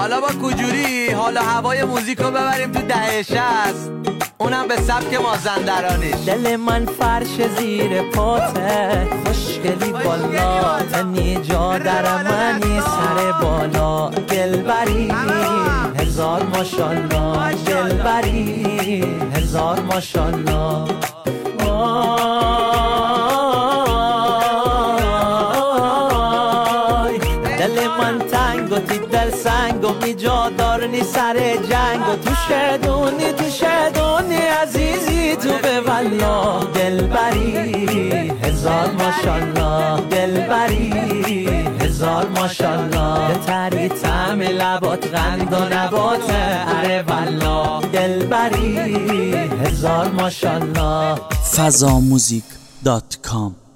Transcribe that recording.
حالا با کجوری حالا هوای موزیکو ببریم تو دهه 60، اونم به سبک مازندرانیش. دل من فرش زیر پاته، خوشگلی بالا تنی جا در منی سر بالا، دلبری هزار ماشالله، دلبری هزار ماشالله. دل من تنگ و تی دل سنگ و می جا دارنی سر جنگ و تو شدونی عزیزی تو به والله، دلبری هزار ماشالله، دلبری هزار ماشالله. تری طعم لبات قند و نبات اره والله، دلبری هزار ماشالله. fazamuzik.com